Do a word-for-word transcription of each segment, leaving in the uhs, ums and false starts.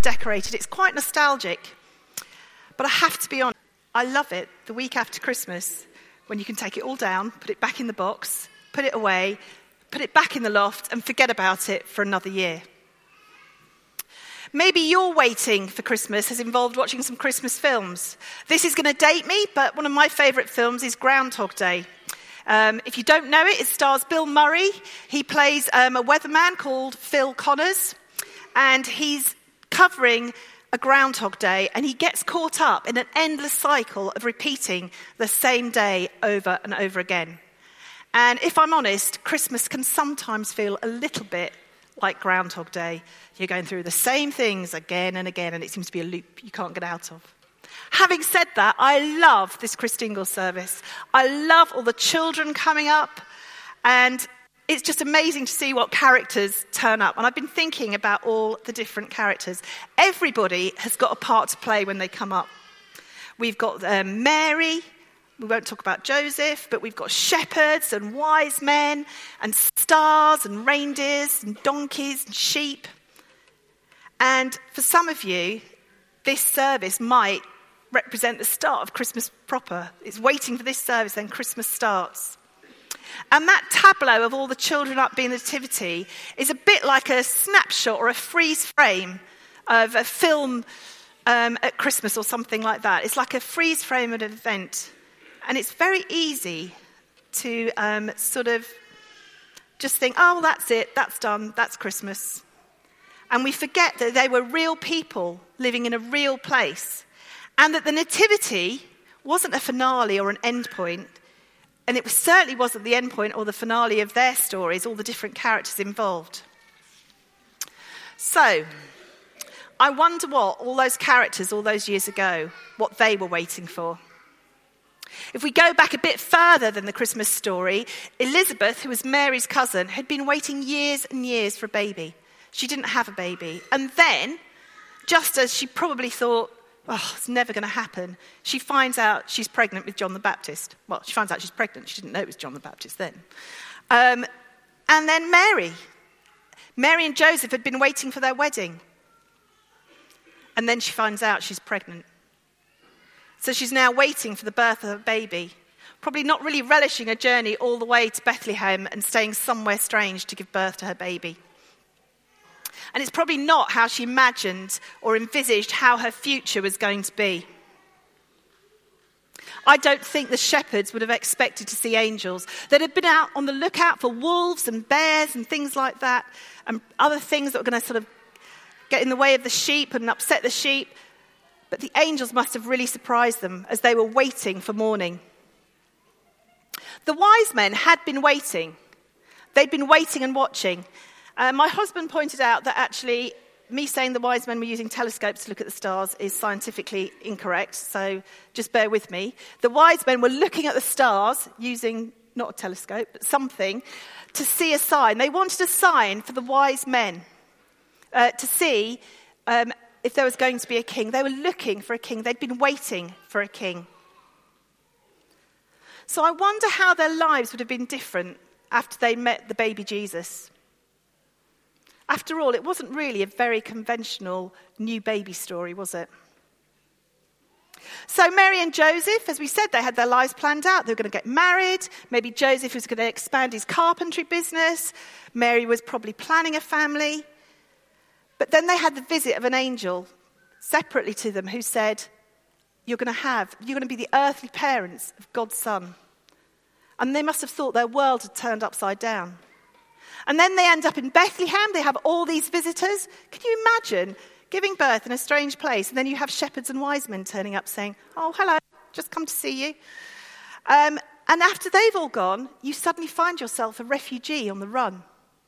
decorated. It's quite nostalgic. But I have to be honest, I love it the week after Christmas when you can take it all down, put it back in the box, put it away, put it back in the loft and forget about it for another year. Maybe your waiting for Christmas has involved watching some Christmas films. This is going to date me, but one of my favourite films is Groundhog Day. Um, if you don't know it, it stars Bill Murray. He plays um, a weatherman called Phil Connors, and he's covering a Groundhog Day, and he gets caught up in an endless cycle of repeating the same day over and over again. And if I'm honest, Christmas can sometimes feel a little bit like Groundhog Day. You're going through the same things again and again, and it seems to be a loop you can't get out of. Having said that, I love this Christingle service. I love all the children coming up, and it's just amazing to see what characters turn up. And I've been thinking about all the different characters. Everybody has got a part to play when they come up. We've got um, Mary. We won't talk about Joseph, but we've got shepherds and wise men and stars and reindeers and donkeys and sheep. And for some of you, this service might represent the start of Christmas proper. It's waiting for this service, then Christmas starts. And that tableau of all the children up being the nativity is a bit like a snapshot or a freeze frame of a film um, at Christmas or something like that. It's like a freeze frame at an event. And it's very easy to um, sort of just think, oh, well, that's it, that's done, that's Christmas. And we forget that they were real people living in a real place. And that the nativity wasn't a finale or an end point. And it was, certainly wasn't the end point or the finale of their stories, all the different characters involved. So, I wonder what all those characters all those years ago, what they were waiting for. If we go back a bit further than the Christmas story, Elizabeth, who was Mary's cousin, had been waiting years and years for a baby. She didn't have a baby. And then, just as she probably thought, oh, it's never going to happen, she finds out she's pregnant with John the Baptist. Well, she finds out she's pregnant. She didn't know it was John the Baptist then. Um, and then Mary. Mary and Joseph had been waiting for their wedding. And then she finds out she's pregnant. So she's now waiting for the birth of her baby, probably not really relishing a journey all the way to Bethlehem and staying somewhere strange to give birth to her baby. And it's probably not how she imagined or envisaged how her future was going to be. I don't think the shepherds would have expected to see angels. They'd have been out on the lookout for wolves and bears and things like that, and other things that were going to sort of get in the way of the sheep and upset the sheep. But the angels must have really surprised them as they were waiting for morning. The wise men had been waiting. They'd been waiting and watching. Uh, my husband pointed out that actually me saying the wise men were using telescopes to look at the stars is scientifically incorrect, so just bear with me. The wise men were looking at the stars using, not a telescope, but something, to see a sign. They wanted a sign for the wise men uh, to see um, if there was going to be a king. They were looking for a king. They'd been waiting for a king. So I wonder how their lives would have been different after they met the baby Jesus. After all, it wasn't really a very conventional new baby story, was it? So Mary and Joseph, as we said, they had their lives planned out. They were going to get married. Maybe Joseph was going to expand his carpentry business. Mary was probably planning a family. But then they had the visit of an angel separately to them who said, you're going to have, you're going to be the earthly parents of God's son. And they must have thought their world had turned upside down. And then they end up in Bethlehem. They have all these visitors. Can you imagine giving birth in a strange place? And then you have shepherds and wise men turning up saying, oh, hello, just come to see you. Um, and after they've all gone, you suddenly find yourself a refugee on the run.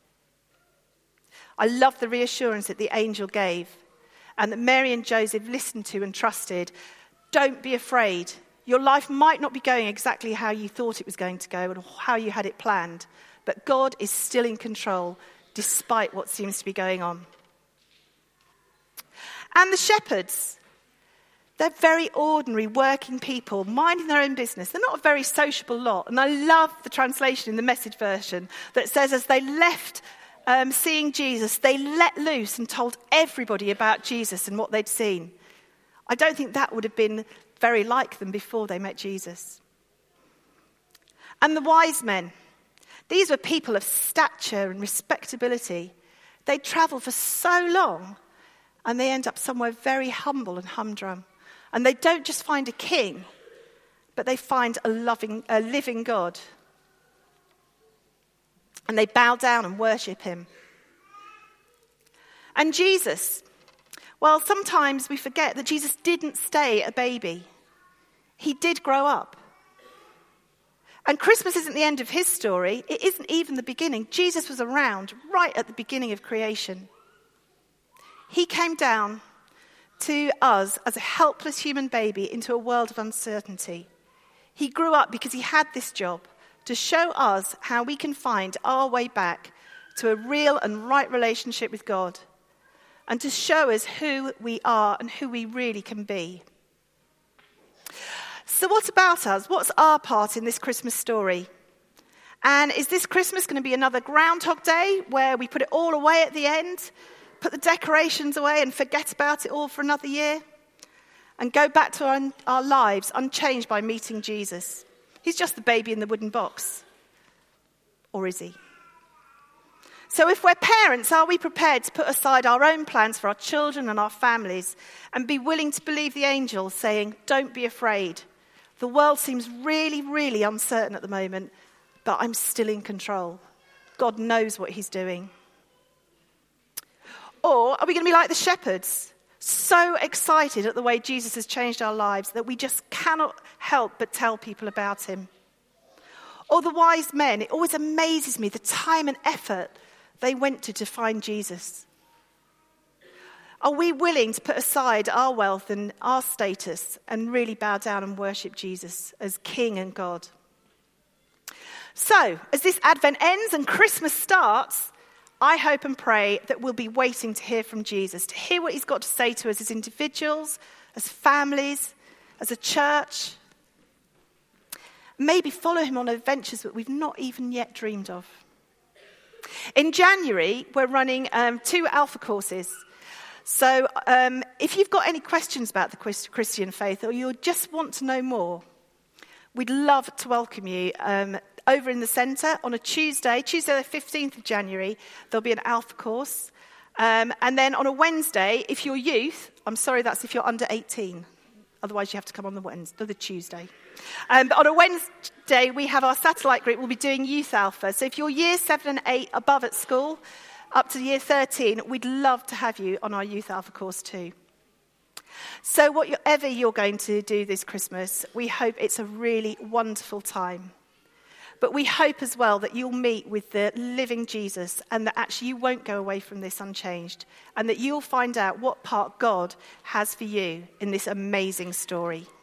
I love the reassurance that the angel gave and that Mary and Joseph listened to and trusted. Don't be afraid. Your life might not be going exactly how you thought it was going to go and how you had it planned. But God is still in control, despite what seems to be going on. And the shepherds, they're very ordinary working people, minding their own business. They're not a very sociable lot. And I love the translation in the Message version that says as they left um, seeing Jesus, they let loose and told everybody about Jesus and what they'd seen. I don't think that would have been very like them before they met Jesus. And the wise men, these were people of stature and respectability. They travel for so long and they end up somewhere very humble and humdrum. And they don't just find a king, but they find a loving, a living God. And they bow down and worship him. And Jesus, well, sometimes we forget that Jesus didn't stay a baby. He did grow up. And Christmas isn't the end of his story. It isn't even the beginning. Jesus was around right at the beginning of creation. He came down to us as a helpless human baby into a world of uncertainty. He grew up because he had this job to show us how we can find our way back to a real and right relationship with God, and to show us who we are and who we really can be. So what about us? What's our part in this Christmas story? And is this Christmas going to be another Groundhog Day where we put it all away at the end, put the decorations away and forget about it all for another year, and go back to our, our lives unchanged by meeting Jesus? He's just the baby in the wooden box. Or is he? So if we're parents, are we prepared to put aside our own plans for our children and our families and be willing to believe the angels saying, don't be afraid. The world seems really, really uncertain at the moment, but I'm still in control. God knows what he's doing. Or are we going to be like the shepherds, so excited at the way Jesus has changed our lives that we just cannot help but tell people about him? Or the wise men, it always amazes me the time and effort they went to to find Jesus. Are we willing to put aside our wealth and our status and really bow down and worship Jesus as King and God? So, as this Advent ends and Christmas starts, I hope and pray that we'll be waiting to hear from Jesus, to hear what he's got to say to us as individuals, as families, as a church. Maybe follow him on adventures that we've not even yet dreamed of. In January, we're running um, two Alpha courses. So um, if you've got any questions about the Christian faith or you just want to know more, we'd love to welcome you um, over in the centre on a Tuesday, Tuesday the fifteenth of January, there'll be an Alpha course. Um, and then on a Wednesday, if you're youth, I'm sorry, that's if you're under eighteen. Otherwise, you have to come on the Wednesday, the Tuesday. Um, but on a Wednesday, we have our satellite group. We'll be doing Youth Alpha. So if you're year seven and eight above at school, up to year thirteen, we'd love to have you on our Youth Alpha course too. So whatever you're going to do this Christmas, we hope it's a really wonderful time. But we hope as well that you'll meet with the living Jesus and that actually you won't go away from this unchanged and that you'll find out what part God has for you in this amazing story.